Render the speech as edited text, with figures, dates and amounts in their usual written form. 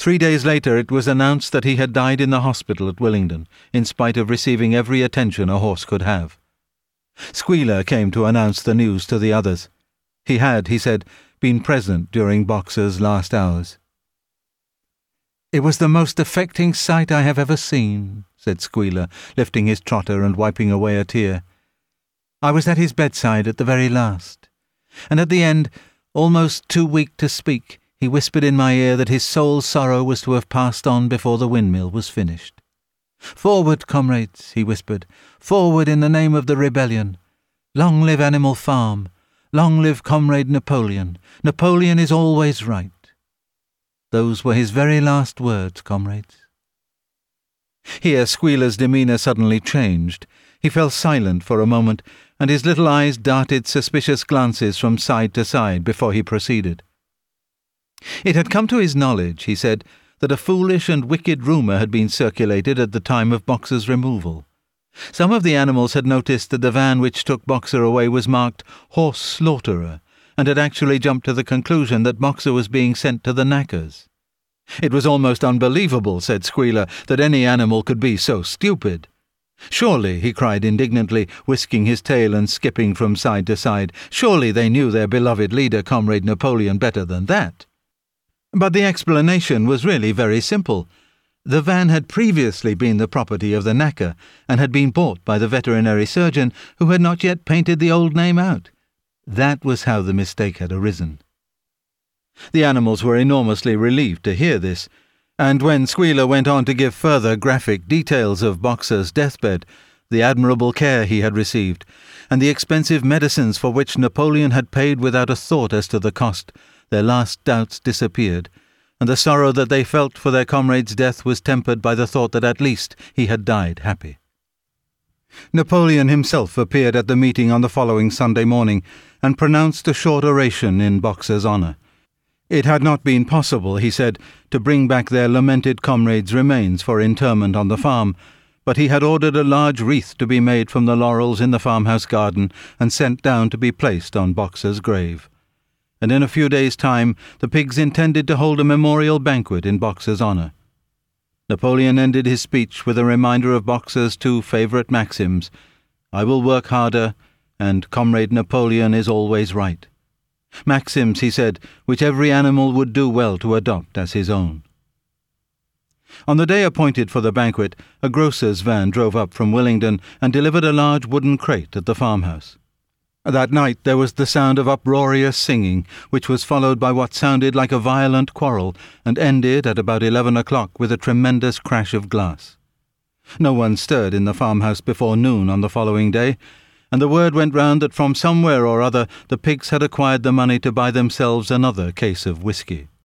3 days later it was announced that he had died in the hospital at Willingdon, in spite of receiving every attention a horse could have. Squealer came to announce the news to the others. He had, he said, been present during Boxer's last hours. "It was the most affecting sight I have ever seen," said Squealer, lifting his trotter and wiping away a tear. "I was at his bedside at the very last, and at the end, almost too weak to speak, he whispered in my ear that his soul's sorrow was to have passed on before the windmill was finished. 'Forward, comrades,' he whispered, 'forward in the name of the rebellion. Long live Animal Farm. Long live Comrade Napoleon. Napoleon is always right.' Those were his very last words, comrades." Here Squealer's demeanour suddenly changed. He fell silent for a moment, and his little eyes darted suspicious glances from side to side before he proceeded. It had come to his knowledge, he said, that a foolish and wicked rumour had been circulated at the time of Boxer's removal. Some of the animals had noticed that the van which took Boxer away was marked Horse Slaughterer, and had actually jumped to the conclusion that Boxer was being sent to the knackers. It was almost unbelievable, said Squealer, that any animal could be so stupid. "Surely," he cried indignantly, whisking his tail and skipping from side to side, "surely they knew their beloved leader, Comrade Napoleon, better than that." But the explanation was really very simple. The van had previously been the property of the knacker, and had been bought by the veterinary surgeon, who had not yet painted the old name out. That was how the mistake had arisen. The animals were enormously relieved to hear this, and when Squealer went on to give further graphic details of Boxer's deathbed, the admirable care he had received, and the expensive medicines for which Napoleon had paid without a thought as to the cost, their last doubts disappeared, and the sorrow that they felt for their comrade's death was tempered by the thought that at least he had died happy. Napoleon himself appeared at the meeting on the following Sunday morning, and pronounced a short oration in Boxer's honour. It had not been possible, he said, to bring back their lamented comrade's remains for interment on the farm, but he had ordered a large wreath to be made from the laurels in the farmhouse garden and sent down to be placed on Boxer's grave. And in a few days' time the pigs intended to hold a memorial banquet in Boxer's honour. Napoleon ended his speech with a reminder of Boxer's two favourite maxims, "I will work harder," and "Comrade Napoleon is always right." Maxims, he said, which every animal would do well to adopt as his own. On the day appointed for the banquet, a grocer's van drove up from Willingdon and delivered a large wooden crate at the farmhouse. That night there was the sound of uproarious singing, which was followed by what sounded like a violent quarrel, and ended at about 11 o'clock with a tremendous crash of glass. No one stirred in the farmhouse before noon on the following day, and the word went round that from somewhere or other the pigs had acquired the money to buy themselves another case of whisky.